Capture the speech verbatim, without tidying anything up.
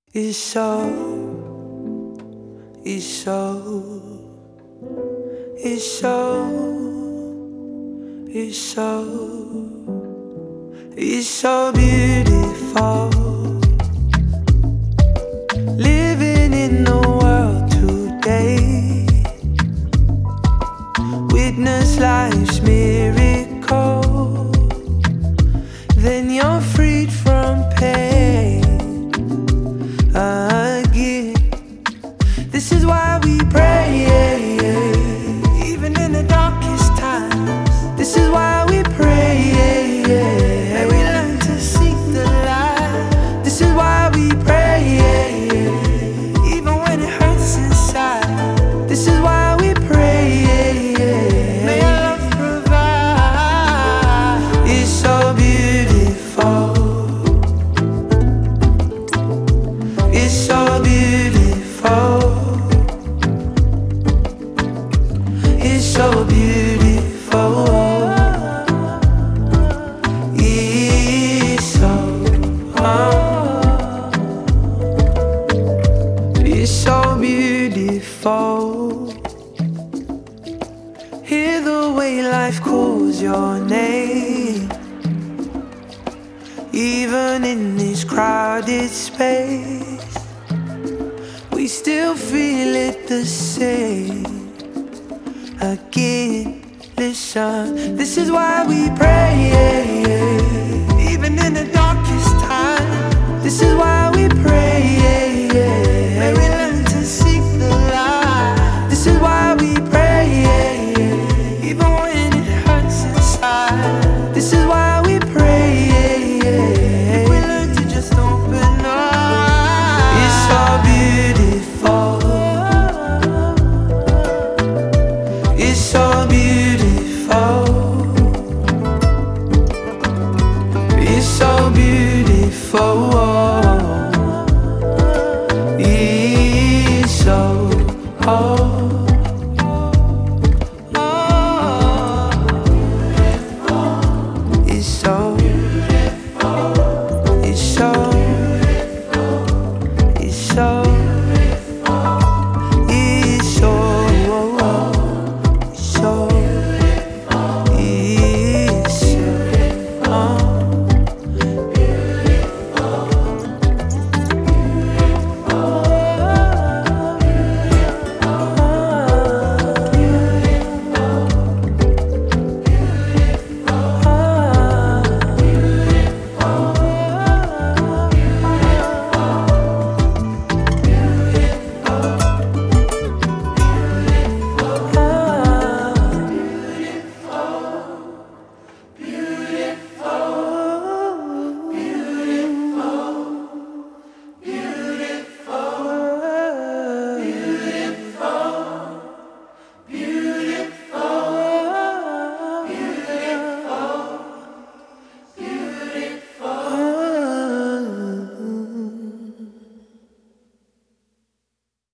It's so, it's so, it's so, it's so, it's so beautiful. Living in the world today, witness life's miracle. Then you're freed from pain again. This is why we pray, even in the darkest times. This is why we pray, and we learn to seek the light. This is why we pray, even when it hurts inside. This is why we pray, may our love provide. It's so beautiful. It's so beautiful. It's so beautiful. It's so, oh, it's so beautiful. Hear the way life calls your name, even in this crowded space. We still feel it the same. Again, listen, this is why we pray, even in the darkest time. This is why we pray.